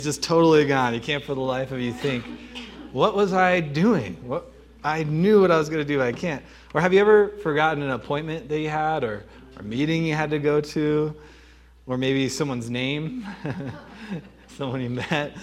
just totally gone. You can't for the life of you think, what was I doing? I knew what I was going to do, but I can't. Or have you ever forgotten an appointment that you had, or a meeting you had to go to, or maybe someone's name, someone you met?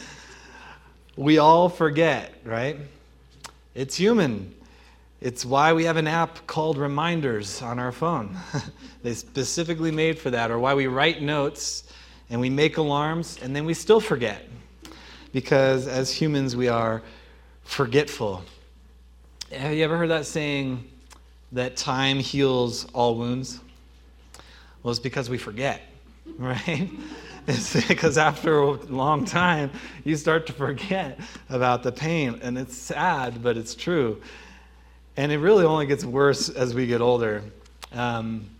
We all forget, right? It's human. It's why we have an app called Reminders on our phone. They specifically made for that, or why we write notes and we make alarms and then we still forget. Because as humans, we are forgetful. Have you ever heard that saying that time heals all wounds? Well, it's because we forget, right? It's because after a long time, you start to forget about the pain. And it's sad, but it's true. And it really only gets worse as we get older. And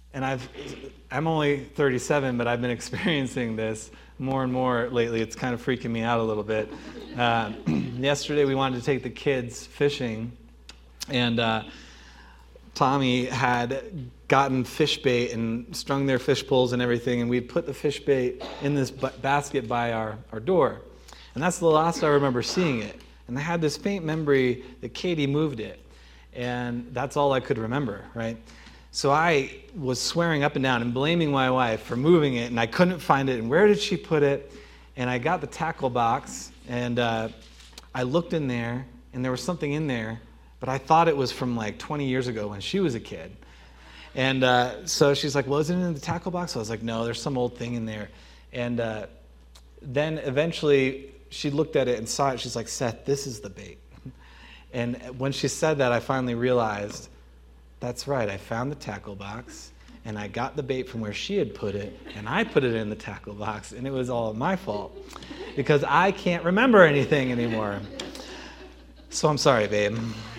I'm only 37, but I've been experiencing this more and more lately. It's kind of freaking me out a little bit. Yesterday, we wanted to take the kids fishing, and Tommy had gotten fish bait and strung their fish poles and everything, and we'd put the fish bait in this basket by our door. And that's the last I remember seeing it. And I had this faint memory that Katie moved it. And that's all I could remember, right? So I was swearing up and down and blaming my wife for moving it, and I couldn't find it, and where did she put it? And I got the tackle box, and I looked in there, and there was something in there, but I thought it was from like 20 years ago when she was a kid. And so she's like, well, isn't it in the tackle box? I was like, no, there's some old thing in there. And then eventually she looked at it and saw it. She's like, Seth, this is the bait. And when she said that, I finally realized, that's right, I found the tackle box, and I got the bait from where she had put it, and I put it in the tackle box, and it was all my fault, because I can't remember anything anymore. So I'm sorry, babe.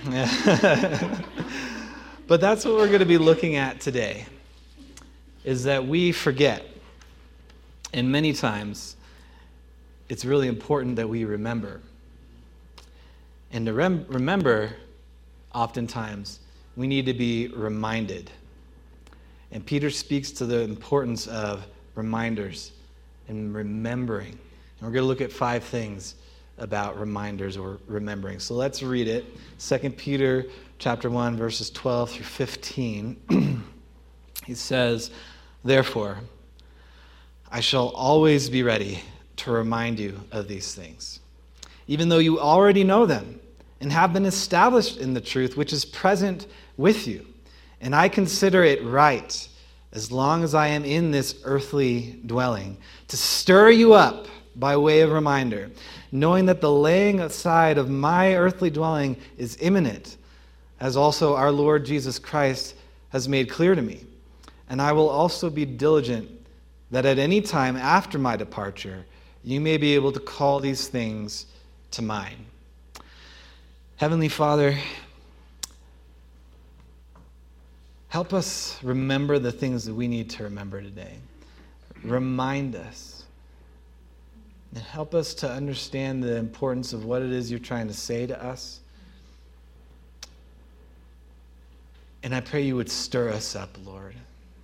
But that's what we're going to be looking at today, is that we forget. And many times, it's really important that we remember. And to remember, oftentimes, we need to be reminded. And Peter speaks to the importance of reminders and remembering. And we're going to look at 5 things about reminders or remembering. So let's read it. 2 Peter chapter 1, verses 12 through 15. He says, therefore, I shall always be ready to remind you of these things, even though you already know them and have been established in the truth which is present with you. And I consider it right, as long as I am in this earthly dwelling, to stir you up by way of reminder, knowing that the laying aside of my earthly dwelling is imminent, as also our Lord Jesus Christ has made clear to me. And I will also be diligent that at any time after my departure, you may be able to call these things to mind. Heavenly Father, help us remember the things that we need to remember today. Remind us. And help us to understand the importance of what it is you're trying to say to us. And I pray you would stir us up, Lord.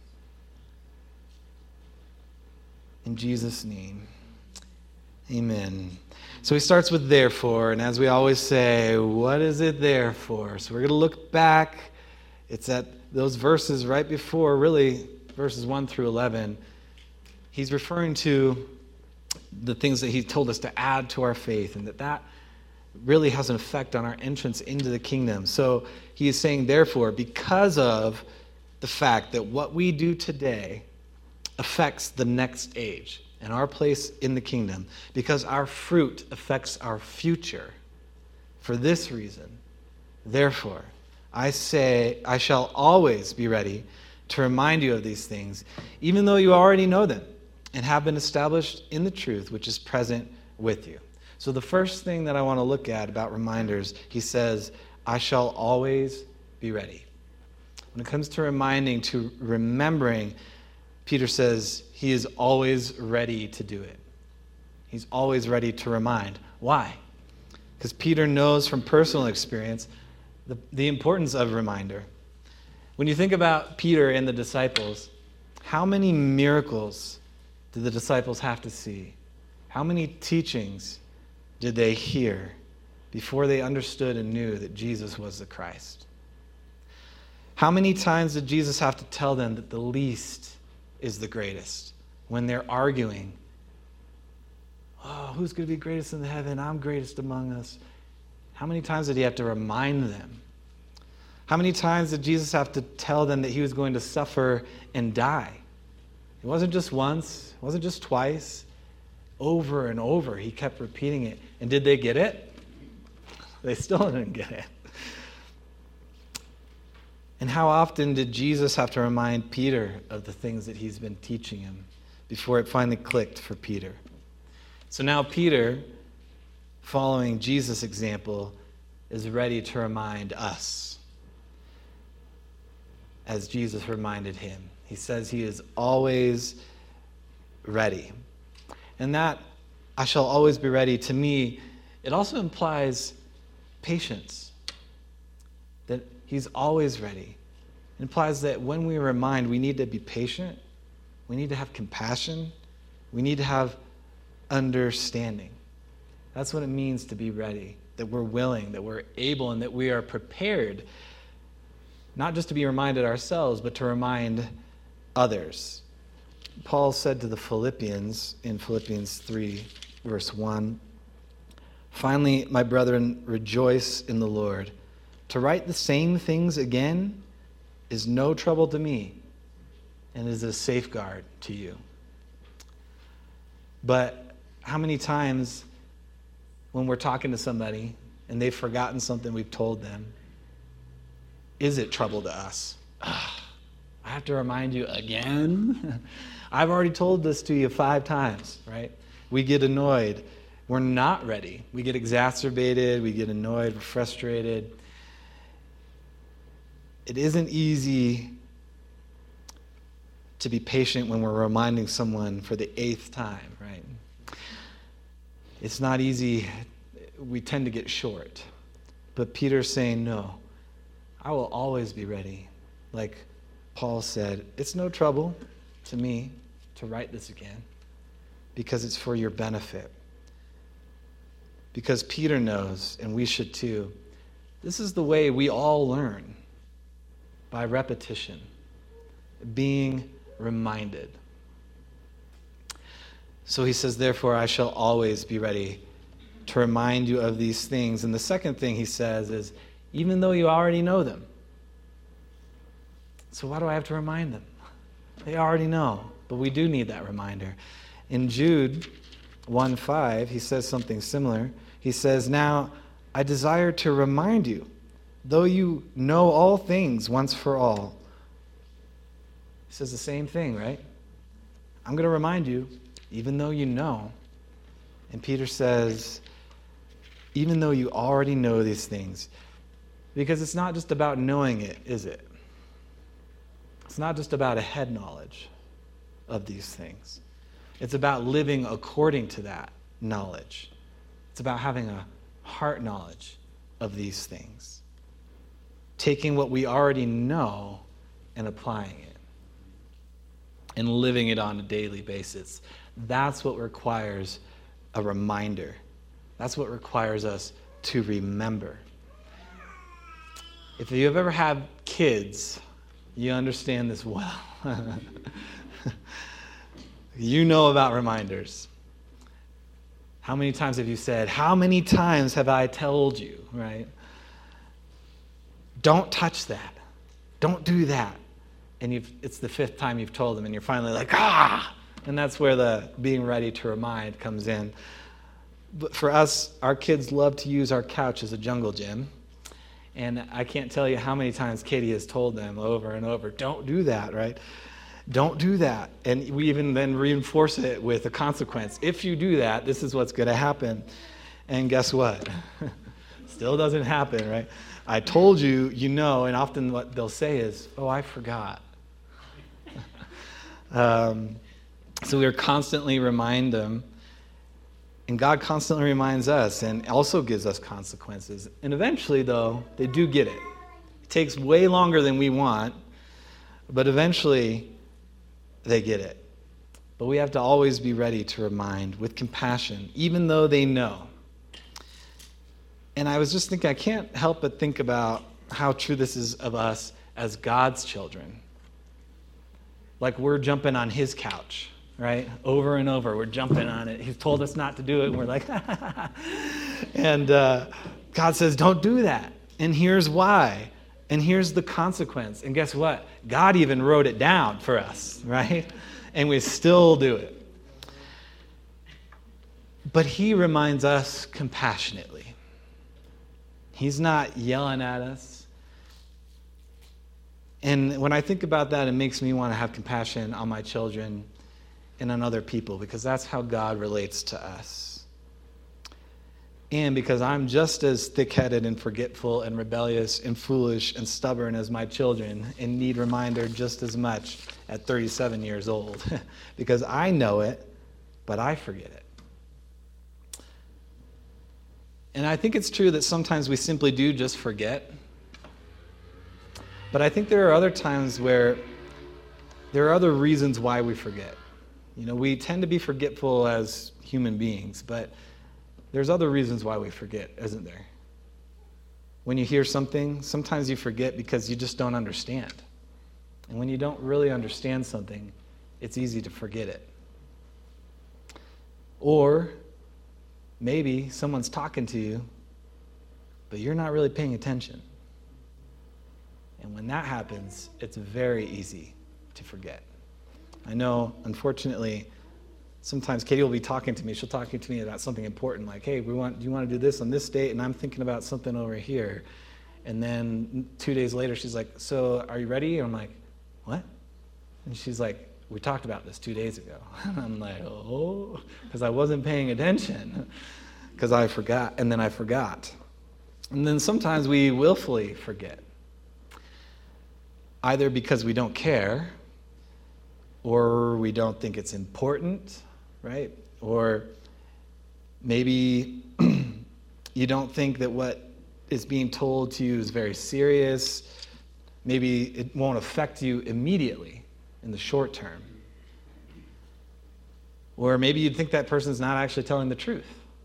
In Jesus' name, amen. So he starts with therefore, and as we always say, what is it there for? So we're going to look back. It's at those verses right before, really, verses 1 through 11. He's referring to the things that he told us to add to our faith, and that really has an effect on our entrance into the kingdom. So he is saying, therefore, because of the fact that what we do today affects the next age and our place in the kingdom, because our fruit affects our future. For this reason, therefore, I say, I shall always be ready to remind you of these things, even though you already know them and have been established in the truth which is present with you. So the first thing that I want to look at about reminders, he says, I shall always be ready. When it comes to remembering, Peter says he is always ready to do it. He's always ready to remind. Why? Because Peter knows from personal experience the importance of reminder. When you think about Peter and the disciples, how many miracles did the disciples have to see How many teachings did they hear before they understood and knew that Jesus was the Christ? How many times did Jesus have to tell them that the least is the greatest when they're arguing? Oh, who's going to be greatest in heaven? I'm greatest among us. How many times did he have to remind them? How many times did Jesus have to tell them that he was going to suffer and die? It wasn't just once. It wasn't just twice. Over and over, he kept repeating it. And did they get it? They still didn't get it. And how often did Jesus have to remind Peter of the things that he's been teaching him before it finally clicked for Peter? So now Peter, following Jesus' example, is ready to remind us, as Jesus reminded him. He says he is always ready. And that, I shall always be ready, to me, it also implies patience. That he's always ready. It implies that when we remind, we need to be patient. We need to have compassion. We need to have understanding. That's what it means to be ready. That we're willing, that we're able, and that we are prepared. Not just to be reminded ourselves, but to remind others. Paul said to the Philippians in Philippians 3, verse 1, "Finally, my brethren, rejoice in the Lord. To write the same things again is no trouble to me and is a safeguard to you." But how many times when we're talking to somebody and they've forgotten something we've told them, is it trouble to us? I have to remind you again? I've already told this to you 5 times, right? We get annoyed. We're not ready. We get exacerbated. We get annoyed. We're frustrated. It isn't easy to be patient when we're reminding someone for the 8th time, right? It's not easy. We tend to get short. But Peter's saying, no, I will always be ready. Like Paul said, it's no trouble to me to write this again because it's for your benefit. Because Peter knows, and we should too, this is the way we all learn, by repetition, being reminded. So he says, therefore, I shall always be ready to remind you of these things. And the second thing he says is, even though you already know them. So why do I have to remind them? They already know, but we do need that reminder. In Jude 1:5, he says something similar. He says, now I desire to remind you, though you know all things once for all. He says the same thing, right? I'm going to remind you, even though you know. And Peter says, even though you already know these things. Because it's not just about knowing it, is it? It's not just about a head knowledge of these things. It's about living according to that knowledge. It's about having a heart knowledge of these things. Taking what we already know and applying it. And living it on a daily basis. That's what requires a reminder. That's what requires us to remember. If you have ever had kids, you understand this well. You know about reminders. How many times have you said, how many times have I told you, right? Don't touch that. Don't do that. And it's the 5th time you've told them, and you're finally like, ah! And that's where the being ready to remind comes in. But for us, our kids love to use our couch as a jungle gym. And I can't tell you how many times Katie has told them over and over, don't do that, right? Don't do that. And we even then reinforce it with a consequence. If you do that, this is what's going to happen. And guess what? Still doesn't happen, right? I told you, you know, and often what they'll say is, oh, I forgot. So we're constantly remind them. And God constantly reminds us and also gives us consequences. And eventually, though, they do get it. It takes way longer than we want, but eventually they get it. But we have to always be ready to remind with compassion, even though they know. And I was just thinking, I can't help but think about how true this is of us as God's children. Like we're jumping on his couch, right? Over and over, we're jumping on it. He's told us not to do it, and we're like, and God says, don't do that. And here's why. And here's the consequence. And guess what? God even wrote it down for us, right? And we still do it. But he reminds us compassionately. He's not yelling at us. And when I think about that, it makes me want to have compassion on my children and on other people, because that's how God relates to us. And because I'm just as thick-headed and forgetful and rebellious and foolish and stubborn as my children and need reminder just as much at 37 years old. Because I know it, but I forget it. And I think it's true that sometimes we simply do just forget. But I think there are other times where there are other reasons why we forget. You know, we tend to be forgetful as human beings, but there's other reasons why we forget, isn't there? When you hear something, sometimes you forget because you just don't understand. And when you don't really understand something, it's easy to forget it. Or maybe someone's talking to you, but you're not really paying attention. And when that happens, it's very easy to forget. I know, unfortunately, sometimes Katie will be talking to me. She'll talk to me about something important, like, hey, do you want to do this on this date? And I'm thinking about something over here. And then 2 days later, she's like, so are you ready? And I'm like, what? And she's like, we talked about this 2 days ago. And I'm like, oh, because I wasn't paying attention, because I forgot. And then I forgot. And then sometimes we willfully forget, either because we don't care, or we don't think it's important, right? Or maybe you don't think that what is being told to you is very serious. Maybe it won't affect you immediately in the short term. Or maybe you'd think that person's not actually telling the truth.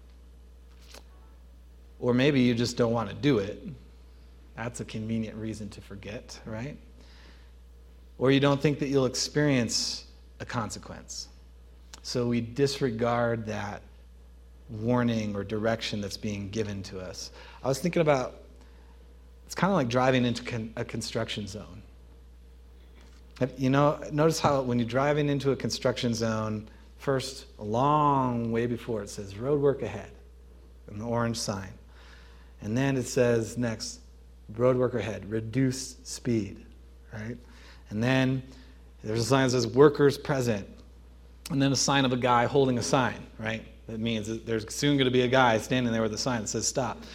Or maybe you just don't want to do it. That's a convenient reason to forget, right? Or you don't think that you'll experience a consequence. So we disregard that warning or direction that's being given to us. I was thinking about, it's kind of like driving into a construction zone. You know, notice how when you're driving into a construction zone, first, a long way before, it says road work ahead, an orange sign. And then it says next, road work ahead, reduce speed, right? And then there's a sign that says workers present. And then a sign of a guy holding a sign, right? That means that there's soon going to be a guy standing there with a sign that says stop.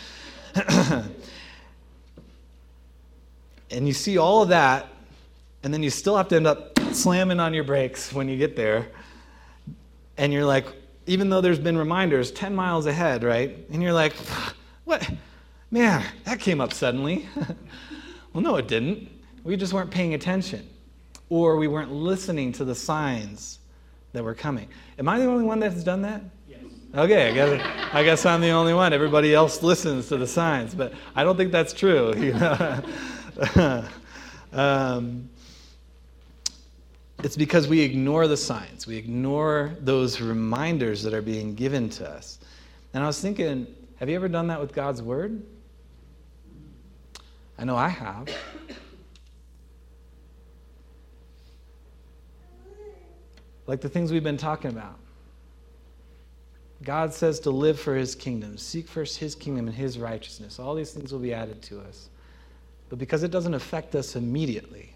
And you see all of that, and then you still have to end up slamming on your brakes when you get there. And you're like, even though there's been reminders 10 miles ahead, right? And you're like, what? Man, that came up suddenly. Well, no, it didn't. We just weren't paying attention. Or we weren't listening to the signs that were coming. Am I the only one that's done that? Yes. Okay, I guess I'm the only one. Everybody else listens to the signs, but I don't think that's true. You know? It's because we ignore the signs. We ignore those reminders that are being given to us. And I was thinking, have you ever done that with God's Word? I know I have. Like the things we've been talking about. God says to live for His kingdom. Seek first His kingdom and His righteousness. All these things will be added to us. But because it doesn't affect us immediately,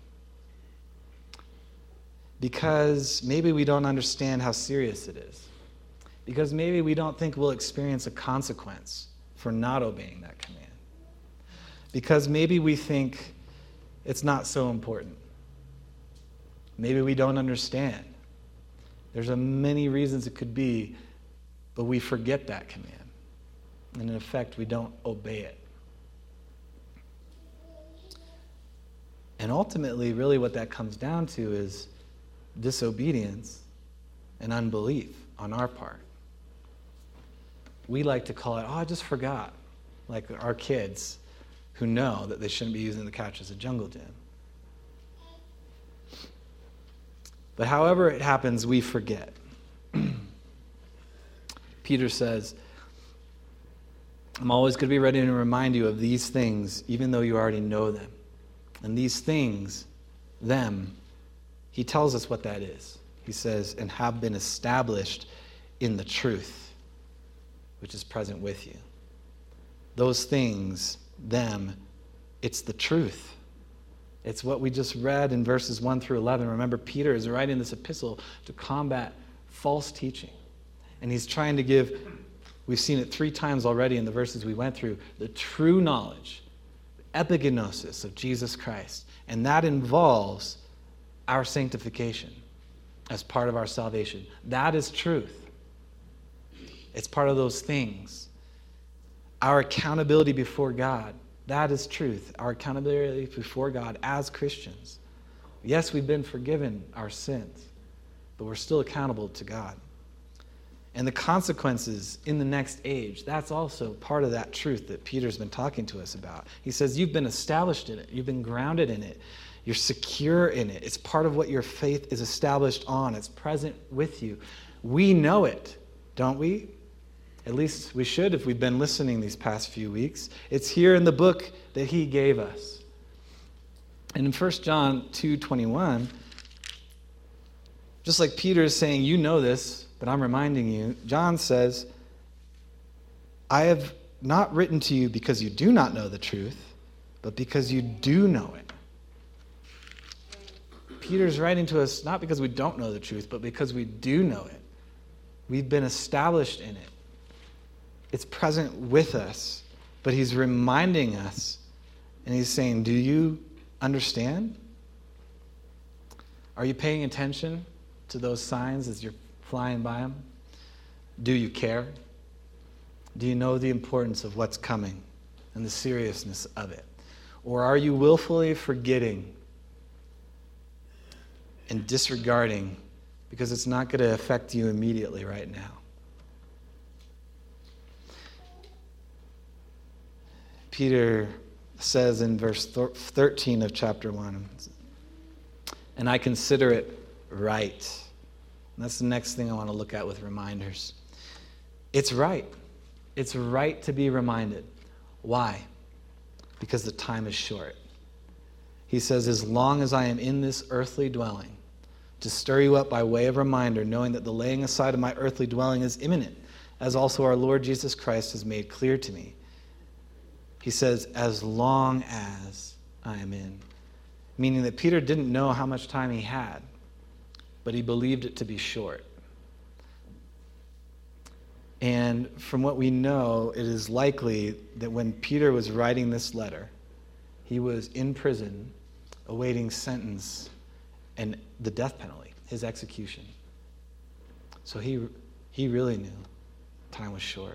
because maybe we don't understand how serious it is, because maybe we don't think we'll experience a consequence for not obeying that command, because maybe we think it's not so important, maybe we don't understand. There's many reasons it could be, but we forget that command. And in effect, we don't obey it. And ultimately, really what that comes down to is disobedience and unbelief on our part. We like to call it, I just forgot. Like our kids who know that they shouldn't be using the couch as a jungle gym. But however it happens, we forget. Peter says, I'm always going to be ready to remind you of these things, even though you already know them. And these things, them, he tells us what that is. He says, and have been established in the truth, which is present with you. Those things, them, it's the truth. It's what we just read in verses 1 through 11. Remember, Peter is writing this epistle to combat false teaching. And he's trying to give, we've seen it 3 times already in the verses we went through, the true knowledge, epigenosis of Jesus Christ. And that involves our sanctification as part of our salvation. That is truth. It's part of those things. Our accountability before God, that is truth. Our accountability before God as Christians. Yes, we've been forgiven our sins, but we're still accountable to God. And the consequences in the next age, that's also part of that truth that Peter's been talking to us about. He says you've been established in it. You've been grounded in it. You're secure in it. It's part of what your faith is established on. It's present with you. We know it, don't we? At least we should if we've been listening these past few weeks. It's here in the book that he gave us. And in 1 John 2:21, just like Peter is saying, you know this, but I'm reminding you, John says, I have not written to you because you do not know the truth, but because you do know it. Peter's writing to us not because we don't know the truth, but because we do know it. We've been established in it. It's present with us, but he's reminding us, and he's saying, do you understand? Are you paying attention to those signs as you're flying by them? Do you care? Do you know the importance of what's coming and the seriousness of it? Or are you willfully forgetting and disregarding because it's not going to affect you immediately right now? Peter says in verse 13 of chapter 1, and I consider it right. And that's the next thing I want to look at with reminders. It's right. It's right to be reminded. Why? Because the time is short. He says, as long as I am in this earthly dwelling, to stir you up by way of reminder, knowing that the laying aside of my earthly dwelling is imminent, as also our Lord Jesus Christ has made clear to me. He says, as long as I am in. Meaning that Peter didn't know how much time he had, but he believed it to be short. And from what we know, it is likely that when Peter was writing this letter, he was in prison awaiting sentence and the death penalty, his execution. So he really knew time was short.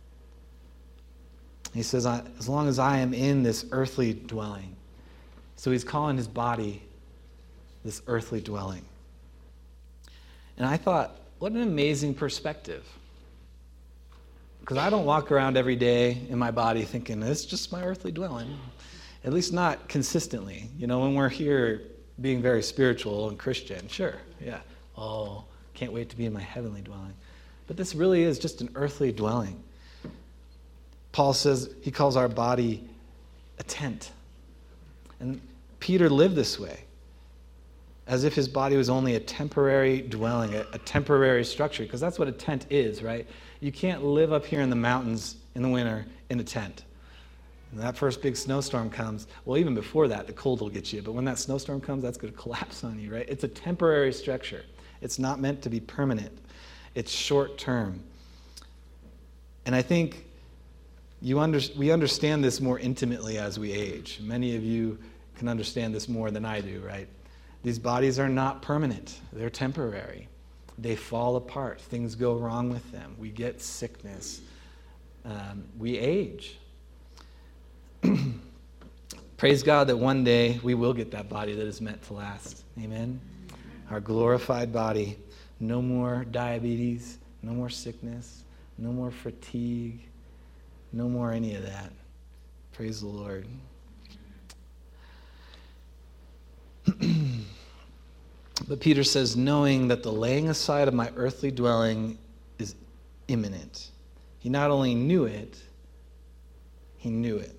He says, as long as I am in this earthly dwelling. So he's calling his body this earthly dwelling. And I thought, what an amazing perspective. Because I don't walk around every day in my body thinking, it's just my earthly dwelling. At least not consistently. You know, when we're here being very spiritual and Christian, sure, yeah. Oh, can't wait to be in my heavenly dwelling. But this really is just an earthly dwelling. Paul says he calls our body a tent. And Peter lived this way, as if his body was only a temporary dwelling, a temporary structure, because that's what a tent is, right? You can't live up here in the mountains in the winter in a tent. When that first big snowstorm comes, well, even before that, the cold will get you, but when that snowstorm comes, that's going to collapse on you, right? It's a temporary structure. It's not meant to be permanent. It's short term. And I think we understand this more intimately as we age. Many of you can understand this more than I do, right? These bodies are not permanent. They're temporary. They fall apart. Things go wrong with them. We get sickness. We age. Praise God that one day we will get that body that is meant to last. Amen? Our glorified body, No more diabetes, no more sickness, no more fatigue, no more any of that. Praise the Lord. But Peter says, knowing that the laying aside of my earthly dwelling is imminent. He not only knew it, he knew it.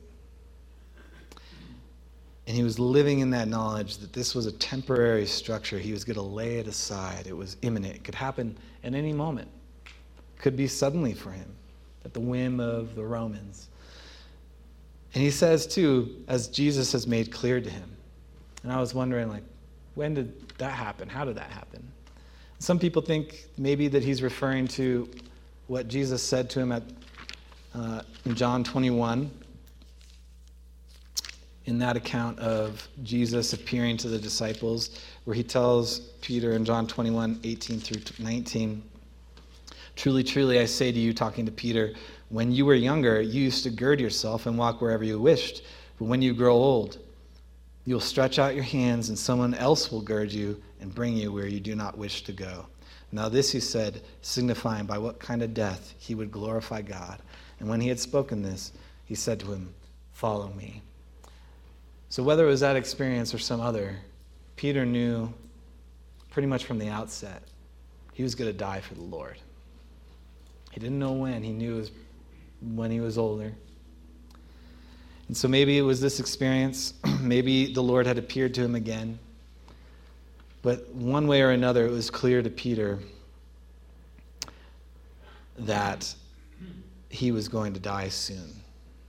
And he was living in that knowledge that this was a temporary structure. He was going to lay it aside. It was imminent. It could happen at any moment. It could be suddenly for him, at the whim of the Romans. And he says, too, as Jesus has made clear to him. And I was wondering, when did that happen? How did that happen? Some people think maybe that he's referring to what Jesus said to him in John 21, in that account of Jesus appearing to the disciples, where he tells Peter in John 21, 18 through 19, truly, truly, I say to you, talking to Peter, when you were younger, you used to gird yourself and walk wherever you wished. But when you grow old, you'll stretch out your hands and someone else will gird you and bring you where you do not wish to go. Now this he said, signifying by what kind of death he would glorify God. And when he had spoken this, he said to him, follow me. So whether it was that experience or some other, Peter knew pretty much from the outset he was going to die for the Lord. He didn't know when. He knew it was when he was older. And so maybe it was this experience. Maybe the Lord had appeared to him again. But one way or another, it was clear to Peter that he was going to die soon.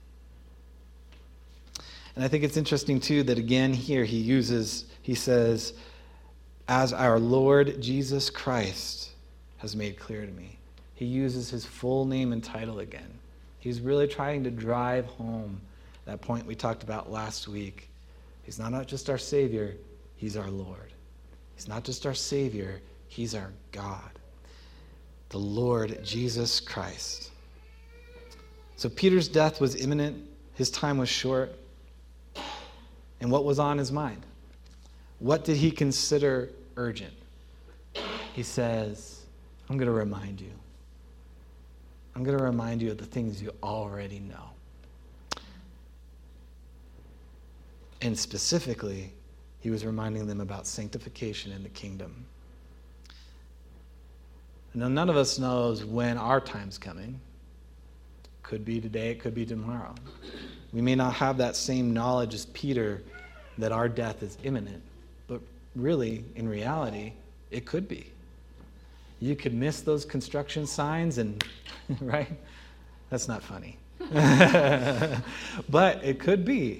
And I think it's interesting, too, that again here he says, as our Lord Jesus Christ has made clear to me. He uses his full name and title again. He's really trying to drive home that point we talked about last week. He's not just our Savior, he's our Lord. He's not just our Savior, he's our God. The Lord Jesus Christ. So Peter's death was imminent. His time was short. And what was on his mind? What did he consider urgent? He says, I'm going to remind you. I'm going to remind you of the things you already know. And specifically, he was reminding them about sanctification in the kingdom. Now, none of us knows when our time's coming. Could be today, it could be tomorrow. We may not have that same knowledge as Peter that our death is imminent, but really, in reality, it could be. You could miss those construction signs and, right? That's not funny. But it could be.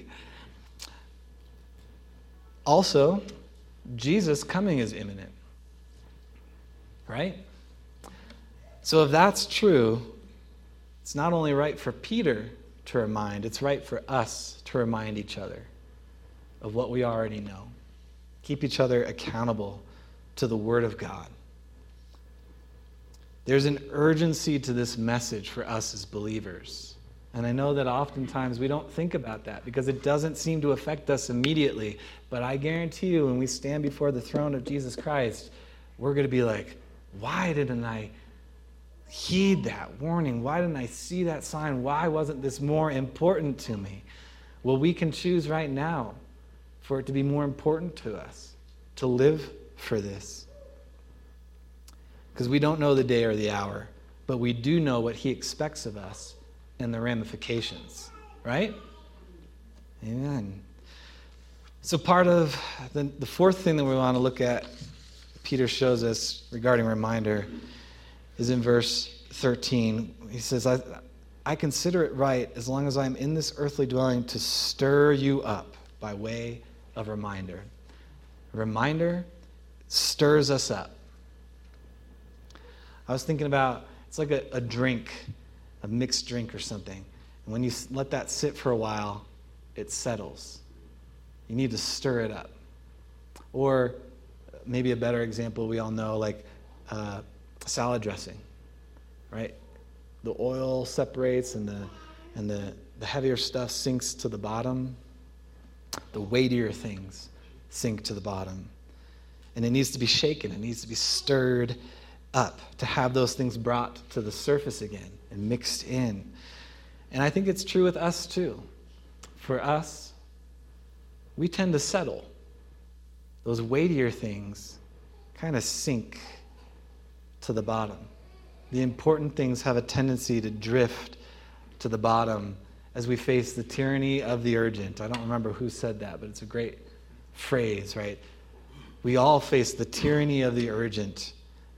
Also, Jesus' coming is imminent, right? So if that's true, it's not only right for Peter to remind, it's right for us to remind each other of what we already know. Keep each other accountable to the Word of God. There's an urgency to this message for us as believers. And I know that oftentimes we don't think about that because it doesn't seem to affect us immediately. But I guarantee you, when we stand before the throne of Jesus Christ, we're going to be like, why didn't I heed that warning? Why didn't I see that sign? Why wasn't this more important to me? Well, we can choose right now for it to be more important to us, to live for this. Because we don't know the day or the hour, but we do know what he expects of us and the ramifications, right? Amen. So part of the fourth thing that we want to look at, Peter shows us regarding reminder, is in verse 13. He says, I consider it right, as long as I'm in this earthly dwelling, to stir you up by way of reminder. A reminder stirs us up. I was thinking about, it's like a drink, a mixed drink or something. And when you let that sit for a while, it settles. You need to stir it up. Or maybe a better example we all know, like salad dressing, right? The oil separates and the heavier stuff sinks to the bottom. The weightier things sink to the bottom. And it needs to be shaken. It needs to be stirred up, to have those things brought to the surface again and mixed in. And I think it's true with us too. For us, we tend to settle. Those weightier things kind of sink to the bottom. The important things have a tendency to drift to the bottom as we face the tyranny of the urgent. I don't remember who said that, but it's a great phrase, right? We all face the tyranny of the urgent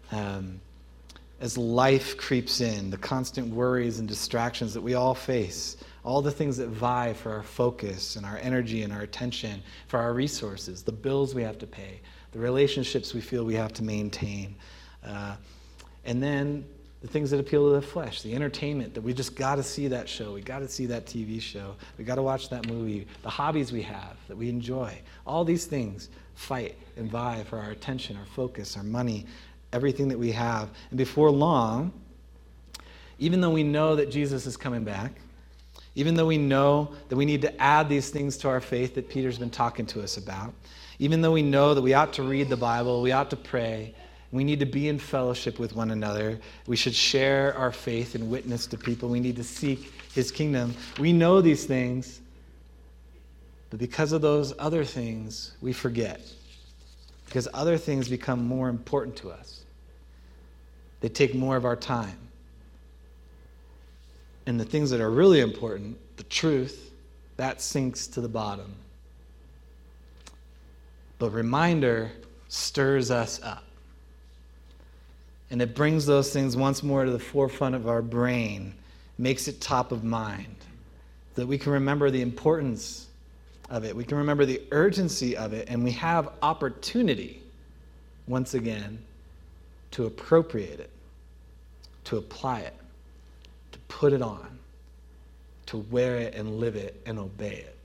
as life creeps in, the constant worries and distractions that we all face, all the things that vie for our focus and our energy and our attention, for our resources, the bills we have to pay, the relationships we feel we have to maintain, and then the things that appeal to the flesh, the entertainment that we just got to see that show, we got to see that TV show, we got to watch that movie, the hobbies we have that we enjoy. All these things fight and vie for our attention, our focus, our money, everything that we have. And before long, even though we know that Jesus is coming back, even though we know that we need to add these things to our faith that Peter's been talking to us about, even though we know that we ought to read the Bible, we ought to pray, we need to be in fellowship with one another, we should share our faith and witness to people, we need to seek his kingdom. We know these things, but because of those other things, we forget. Because other things become more important to us. They take more of our time. And the things that are really important, the truth, that sinks to the bottom. But reminder stirs us up. And it brings those things once more to the forefront of our brain, makes it top of mind, that we can remember the importance of it. We can remember the urgency of it, and we have opportunity, once again, to appropriate it, to apply it, to put it on, to wear it and live it and obey it.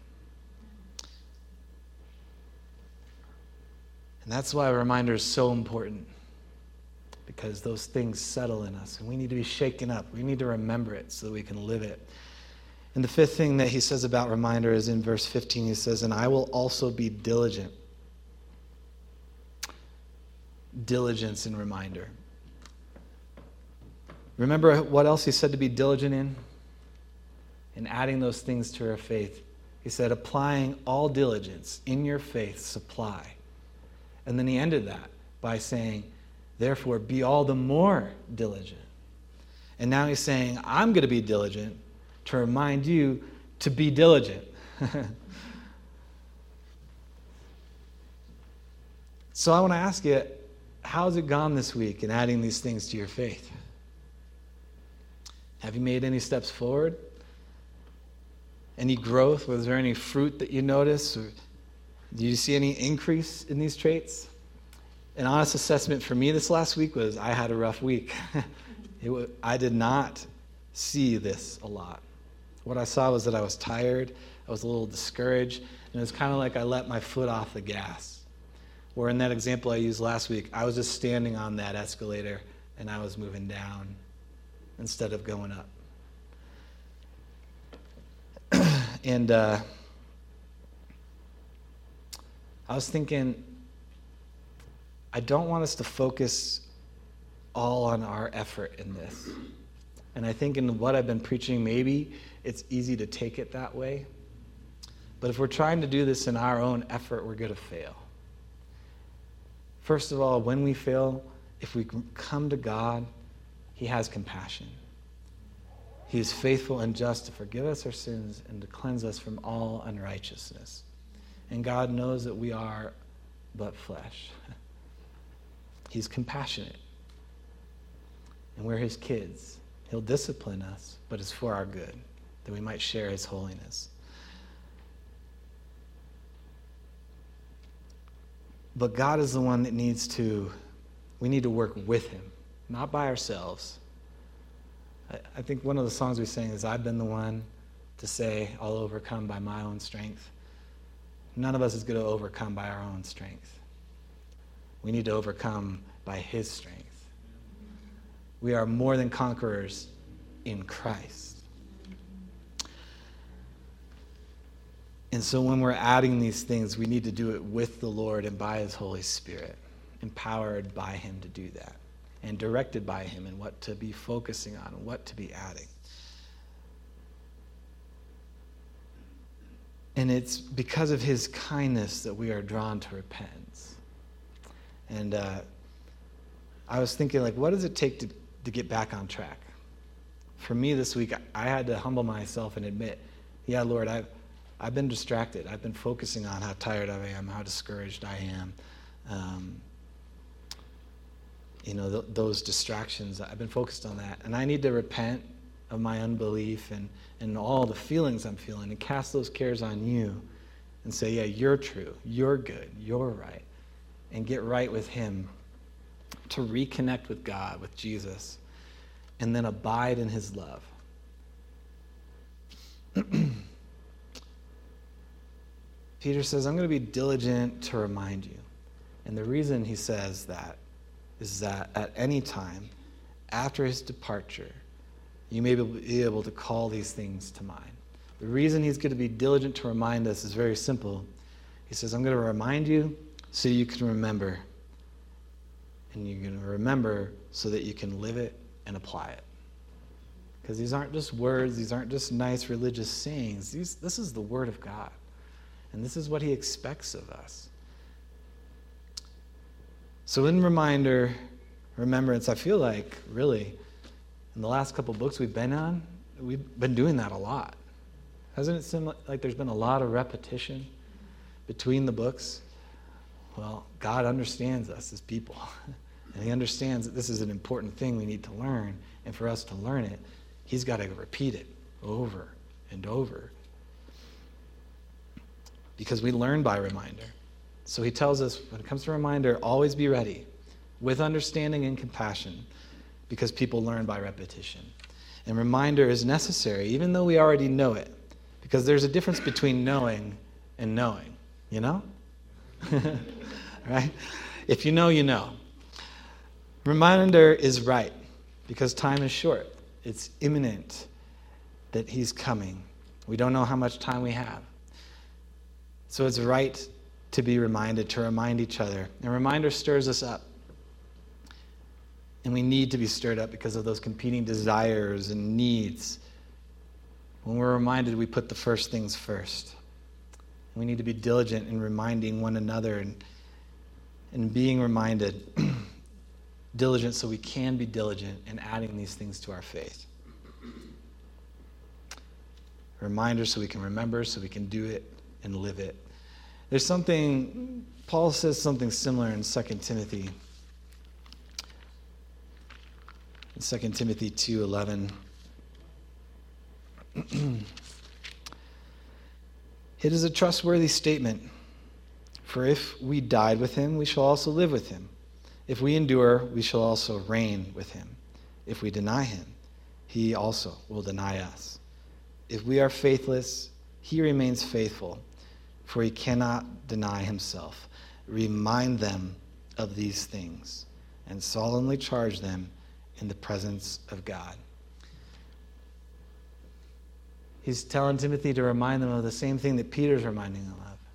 And that's why a reminder is so important, because those things settle in us, and we need to be shaken up. We need to remember it so that we can live it. And the fifth thing that he says about reminder is in verse 15. He says, "And I will also be diligent." Diligence in reminder. Remember what else he said to be diligent in? In adding those things to our faith. He said, applying all diligence in your faith, supply. And then he ended that by saying, therefore, be all the more diligent. And now he's saying, I'm going to be diligent to remind you to be diligent. So I want to ask you, how's it gone this week in adding these things to your faith? Have you made any steps forward? Any growth? Was there any fruit that you noticed? Or do you see any increase in these traits? An honest assessment for me this last week was I had a rough week. I did not see this a lot. What I saw was that I was tired, I was a little discouraged, and it was kind of like I let my foot off the gas. Where in that example I used last week, I was just standing on that escalator and I was moving down instead of going up. And I was thinking, I don't want us to focus all on our effort in this. And I think in what I've been preaching, maybe it's easy to take it that way. But if we're trying to do this in our own effort, we're going to fail. First of all, when we fail, if we come to God, he has compassion. He is faithful and just to forgive us our sins and to cleanse us from all unrighteousness. And God knows that we are but flesh. He's compassionate. And we're his kids. He'll discipline us, but it's for our good, that we might share his holiness. But God is the one that we need to work with him, not by ourselves. I think one of the songs we sang is, I've been the one to say, I'll overcome by my own strength. None of us is going to overcome by our own strength. We need to overcome by his strength. We are more than conquerors in Christ. And so when we're adding these things, we need to do it with the Lord and by his Holy Spirit, empowered by him to do that. and directed by him and what to be focusing on and what to be adding. And it's because of his kindness that we are drawn to repentance. And I was thinking, what does it take to get back on track? For me this week, I had to humble myself and admit, yeah, Lord, I've been distracted. I've been focusing on how tired I am, how discouraged I am. Those distractions, I've been focused on that. And I need to repent of my unbelief and all the feelings I'm feeling and cast those cares on you and say, yeah, you're true, you're good, you're right. And get right with him, to reconnect with God, with Jesus, and then abide in his love. Peter says, I'm going to be diligent to remind you. And the reason he says that is that at any time after his departure, you may be able to call these things to mind. The reason he's going to be diligent to remind us is very simple. He says, I'm going to remind you so you can remember. And you're going to remember so that you can live it and apply it. Because these aren't just words, these aren't just nice religious sayings. This is the Word of God. And this is what he expects of us. So in remembrance, I feel like, really, in the last couple books we've been on, we've been doing that a lot. Hasn't it seemed like there's been a lot of repetition between the books? Well, God understands us as people. And he understands that this is an important thing we need to learn. And for us to learn it, he's got to repeat it over and over. Because we learn by reminder. So he tells us, when it comes to reminder, always be ready with understanding and compassion, because people learn by repetition. And reminder is necessary, even though we already know it, because there's a difference between knowing and knowing, you know? Right? If you know, you know. Reminder is right, because time is short. It's imminent that he's coming. We don't know how much time we have. So it's right to be reminded, to remind each other. And reminder stirs us up. And we need to be stirred up because of those competing desires and needs. When we're reminded, we put the first things first. We need to be diligent in reminding one another and being reminded. Diligent so we can be diligent in adding these things to our faith. Reminder so we can remember, so we can do it and live it. There's something, Paul says something similar in 2 Timothy. In 2 Timothy 2:11. It is a trustworthy statement. For if we died with him, we shall also live with him. If we endure, we shall also reign with him. If we deny him, he also will deny us. If we are faithless, he remains faithful, for he cannot deny himself. Remind them of these things, and solemnly charge them in the presence of God. He's telling Timothy to remind them of the same thing that Peter's reminding them of.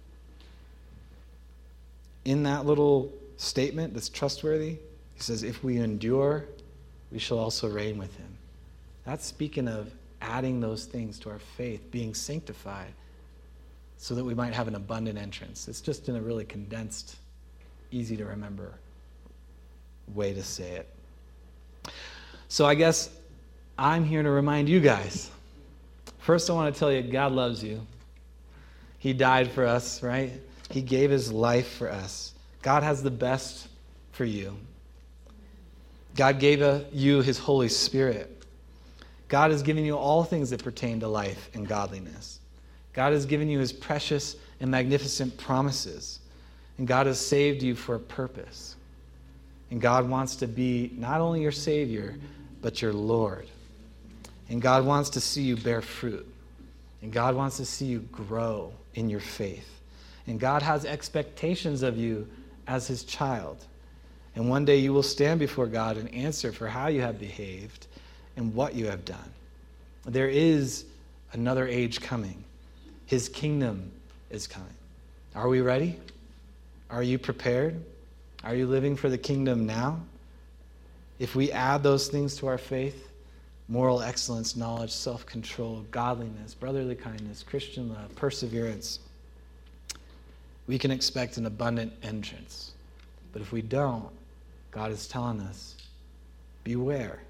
In that little statement that's trustworthy, he says, if we endure, we shall also reign with him. That's speaking of adding those things to our faith, being sanctified, so that we might have an abundant entrance. It's just in a really condensed, easy to remember way to say it. So I guess I'm here to remind you guys. First, I want to tell you, God loves you. He died for us, right? He gave his life for us. God has the best for you. God gave you his Holy Spirit. God has given you all things that pertain to life and godliness. God has given you his precious and magnificent promises. And God has saved you for a purpose. And God wants to be not only your Savior, but your Lord. And God wants to see you bear fruit. And God wants to see you grow in your faith. And God has expectations of you as his child. And one day you will stand before God and answer for how you have behaved and what you have done. There is another age coming. His kingdom is coming. Are we ready? Are you prepared? Are you living for the kingdom now? if we add those things to our faith, moral excellence, knowledge, self-control, godliness, brotherly kindness, Christian love, perseverance, we can expect an abundant entrance. But if we don't, God is telling us, beware.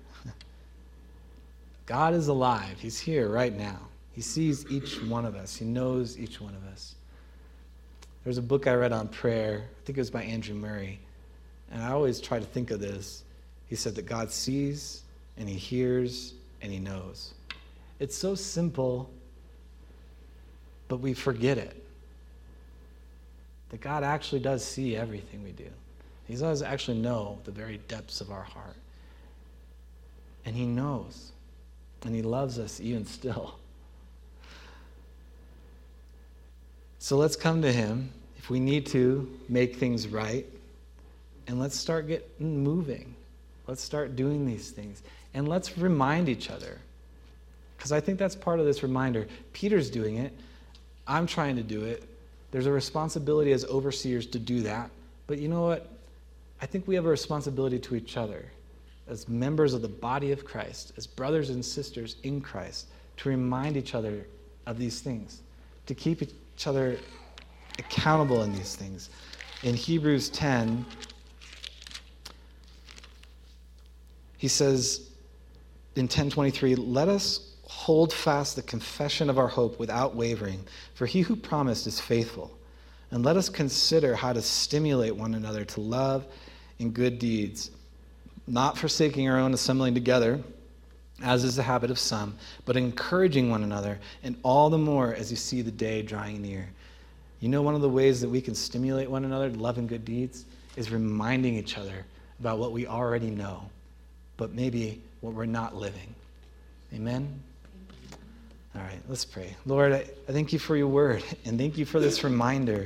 God is alive. He's here right now. He sees each one of us. He knows each one of us. There's a book I read on prayer. I think it was by Andrew Murray. And I always try to think of this. He said that God sees, and he hears, and he knows. It's so simple, but we forget it. That God actually does see everything we do. He does actually know the very depths of our heart. And he knows. And he loves us even still. So let's come to him if we need to make things right. And let's start getting moving. Let's start doing these things. And let's remind each other. Because I think that's part of this reminder. Peter's doing it. I'm trying to do it. There's a responsibility as overseers to do that. But you know what? I think we have a responsibility to each other as members of the body of Christ, as brothers and sisters in Christ, to remind each other of these things, to keep each other accountable in these things. In Hebrews 10, he says in 10:23, let us hold fast the confession of our hope without wavering, for he who promised is faithful. And let us consider how to stimulate one another to love and good deeds, not forsaking our own assembling together, as is the habit of some, but encouraging one another, and all the more as you see the day drawing near. You know, one of the ways that we can stimulate one another to love and good deeds is reminding each other about what we already know, but maybe what we're not living. Amen? All right, let's pray. Lord, I thank you for your word, and thank you for this reminder.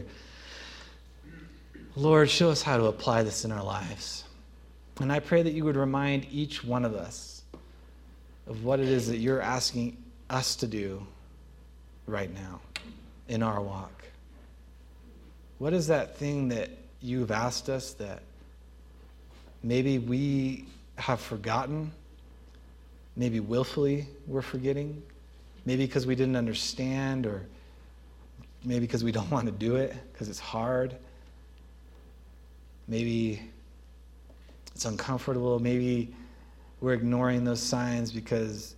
Lord, show us how to apply this in our lives. And I pray that you would remind each one of us of what it is that you're asking us to do right now in our walk. What is that thing that you've asked us that maybe we have forgotten, maybe willfully we're forgetting, maybe because we didn't understand, or maybe because we don't want to do it because it's hard, maybe it's uncomfortable, maybe we're ignoring those signs because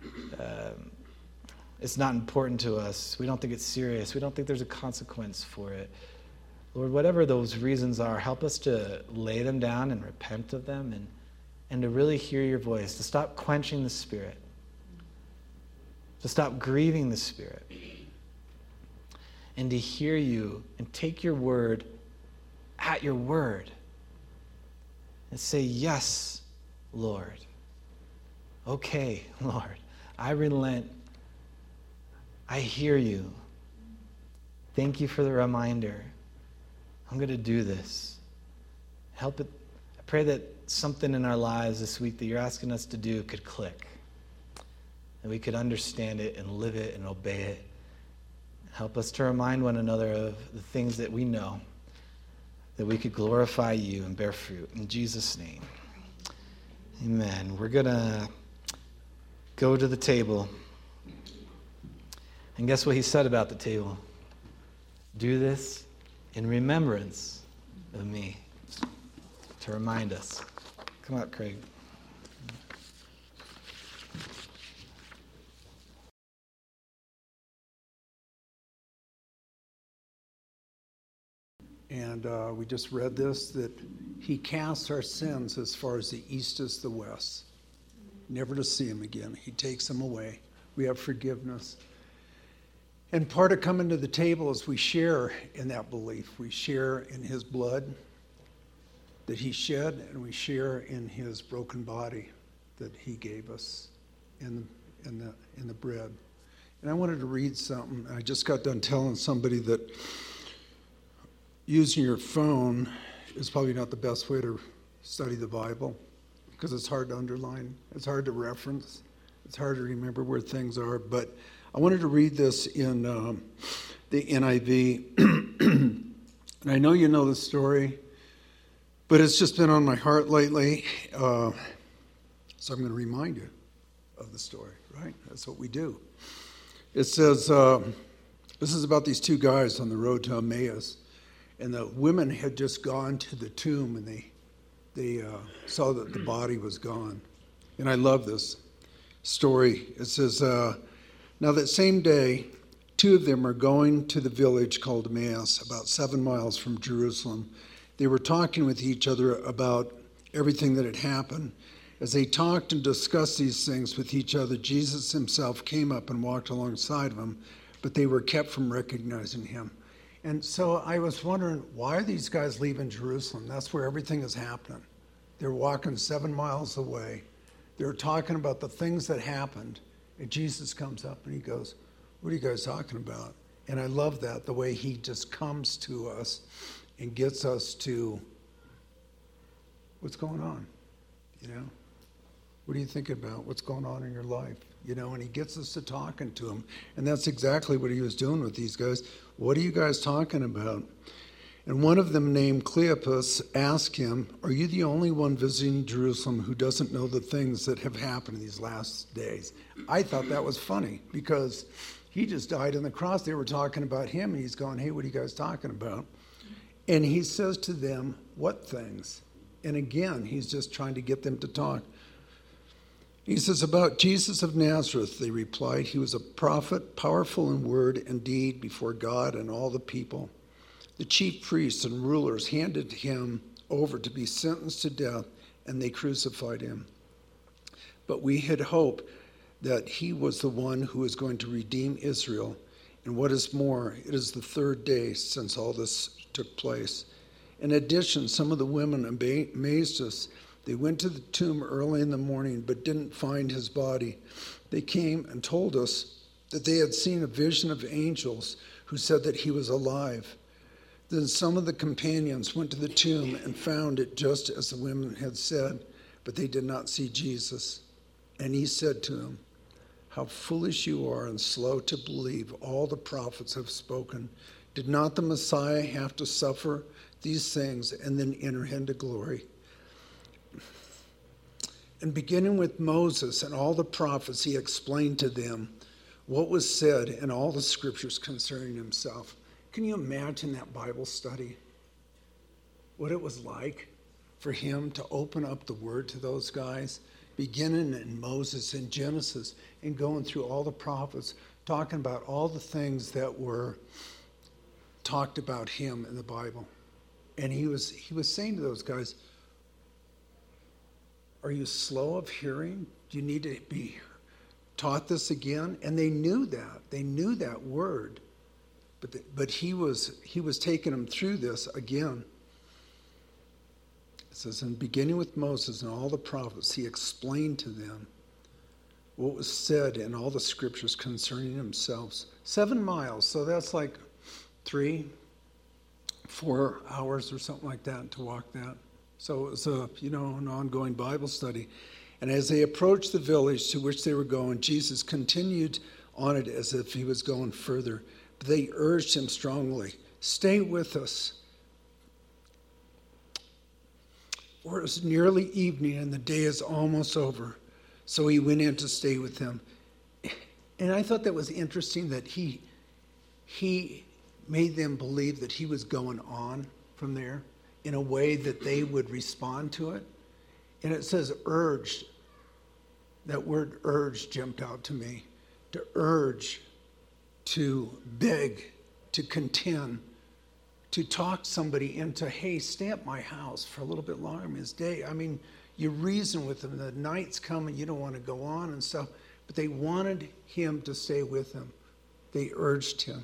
it's not important to us. We don't think it's serious. We don't think there's a consequence for it. Lord, whatever those reasons are, help us to lay them down and repent of them, and to really hear your voice, to stop quenching the Spirit, to stop grieving the Spirit, and to hear you and take your word at your word and say, yes, Lord. Okay, Lord, I relent. I hear you. Thank you for the reminder. I'm going to do this. Help it. I pray that something in our lives this week that you're asking us to do could click, and we could understand it and live it and obey it. Help us to remind one another of the things that we know, that we could glorify you and bear fruit. In Jesus' name, amen. We're going to go to the table. And guess what he said about the table? Do this in remembrance of me, to remind us. Come out, Craig. And we just read this, that he casts our sins as far as the east is the west, never to see them again. He takes them away. We have forgiveness. And part of coming to the table is we share in that belief. We share in his blood that he shed, and we share in his broken body that he gave us in the bread. And I wanted to read something. I just got done telling somebody that using your phone is probably not the best way to study the Bible, because it's hard to underline, it's hard to reference, it's hard to remember where things are. But I wanted to read this in the NIV. And I know you know the story, but it's just been on my heart lately. So I'm going to remind you of the story, right? That's what we do. It says, this is about these two guys on the road to Emmaus. And the women had just gone to the tomb, and they saw that the body was gone. And I love this story. It says, now that same day, two of them are going to the village called Emmaus, about 7 miles from Jerusalem. They were talking with each other about everything that had happened. As they talked and discussed these things with each other, Jesus himself came up and walked alongside of them, but they were kept from recognizing him. And so I was wondering, why are these guys leaving Jerusalem? That's where everything is happening. They're walking 7 miles away. They're talking about the things that happened. And Jesus comes up and he goes, what are you guys talking about? And I love that, the way he just comes to us and gets us to, what's going on? You know? What are you thinking about? What's going on in your life? You know, and he gets us to talking to him. And that's exactly what he was doing with these guys. What are you guys talking about? And one of them, named Cleopas, asked him, are you the only one visiting Jerusalem who doesn't know the things that have happened in these last days? I thought that was funny because he just died on the cross. They were talking about him, and he's going, hey, what are you guys talking about? And he says to them, what things? And again, he's just trying to get them to talk. He says, about Jesus of Nazareth, they replied. He was a prophet, powerful in word and deed before God and all the people. The chief priests and rulers handed him over to be sentenced to death, and they crucified him. But we had hoped that he was the one who was going to redeem Israel. And what is more, it is the third day since all this took place. In addition, some of the women amazed us. They went to the tomb early in the morning, but didn't find his body. They came and told us that they had seen a vision of angels who said that he was alive. Then some of the companions went to the tomb and found it just as the women had said, but they did not see Jesus. And he said to them, how foolish you are and slow to believe all the prophets have spoken. Did not the Messiah have to suffer these things and then enter into glory? And beginning with Moses and all the prophets, he explained to them what was said in all the scriptures concerning himself. Can you imagine that Bible study? What it was like for him to open up the word to those guys, beginning in Moses and Genesis and going through all the prophets, talking about all the things that were talked about him in the Bible. And he was saying to those guys, are you slow of hearing? Do you need to be taught this again? And they knew that. They knew that word. But he was taking them through this again. It says, in beginning with Moses and all the prophets, he explained to them what was said in all the scriptures concerning himself. 7 miles, so that's like 3-4 hours or something like that to walk that. So it was an ongoing Bible study. And as they approached the village to which they were going, Jesus continued on it as if he was going further. But they urged him strongly, stay with us. For it was nearly evening and the day is almost over. So he went in to stay with them. And I thought that was interesting that he made them believe that he was going on from there in a way that they would respond to it. And it says urged. That word urge jumped out to me. To urge, to beg, to contend, to talk somebody into, hey, stay at my house for a little bit longer in this day. I mean, you reason with them. The night's coming, you don't want to go on and stuff. But they wanted him to stay with them. They urged him.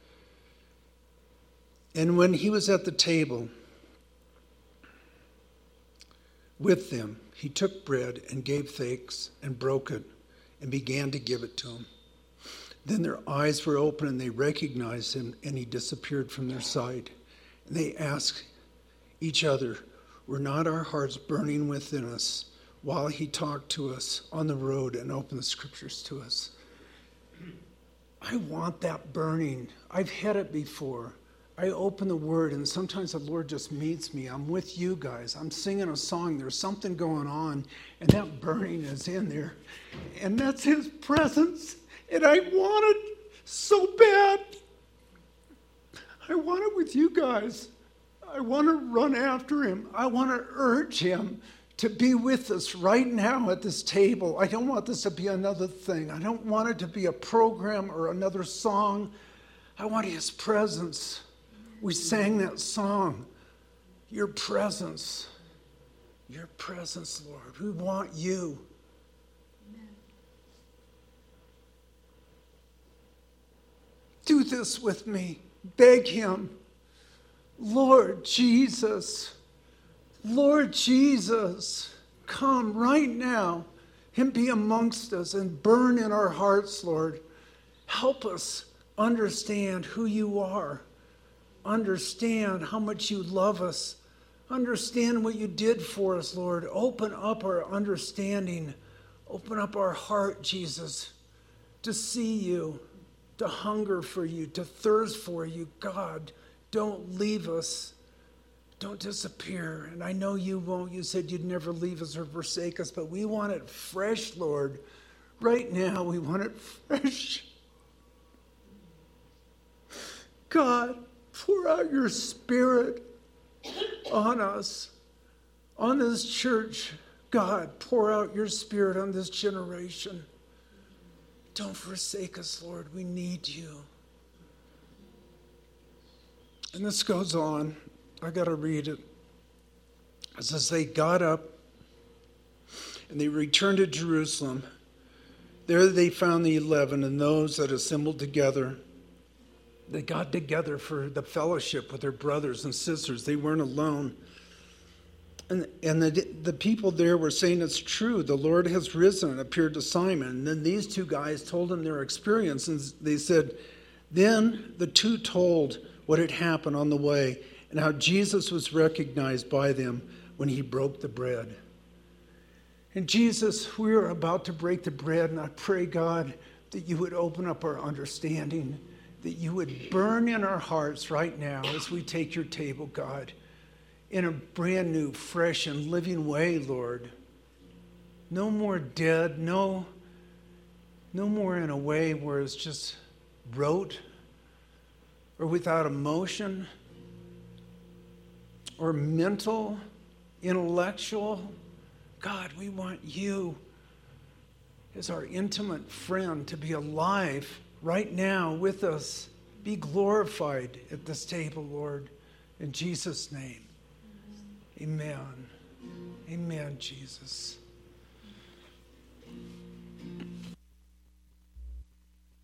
And when he was at the table with them, he took bread and gave thanks and broke it and began to give it to them. Then their eyes were open and they recognized him, and he disappeared from their sight. And they asked each other, were not our hearts burning within us while he talked to us on the road and opened the scriptures to us? I want that burning. I've had it before. I open the Word, and sometimes the Lord just meets me. I'm with you guys. I'm singing a song. There's something going on, and that burning is in there. And that's His presence. And I want it so bad. I want it with you guys. I want to run after Him. I want to urge Him to be with us right now at this table. I don't want this to be another thing. I don't want it to be a program or another song. I want His presence. We sang that song, your presence, Lord. We want you. Amen. Do this with me. Beg Him. Lord Jesus, come right now and be amongst us and burn in our hearts, Lord. Help us understand who you are. Understand how much you love us. Understand what you did for us, Lord. Open up our understanding. Open up our heart, Jesus, to see you, to hunger for you, to thirst for you. God, don't leave us. Don't disappear. And I know you won't. You said you'd never leave us or forsake us, but we want it fresh, Lord. Right now, we want it fresh. God, pour out your Spirit on us, on this church. God, pour out your Spirit on this generation. Don't forsake us, Lord. We need you. And this goes on. I got to read it. It says, they got up and they returned to Jerusalem. There they found the 11 and those that assembled together. They got together for the fellowship with their brothers and sisters. They weren't alone. And the people there were saying, it's true, the Lord has risen and appeared to Simon. And then these two guys told him their experience. And they said, then the two told what had happened on the way and how Jesus was recognized by them when he broke the bread. And Jesus, we are about to break the bread. And I pray, God, that you would open up our understanding, that you would burn in our hearts right now as we take your table, God, in a brand new, fresh, and living way, Lord. No more dead, no more in a way where it's just rote or without emotion or mental, intellectual. God, we want you as our intimate friend to be alive right now with us. Be glorified at this table, Lord. In Jesus' name. Amen. Amen, Jesus.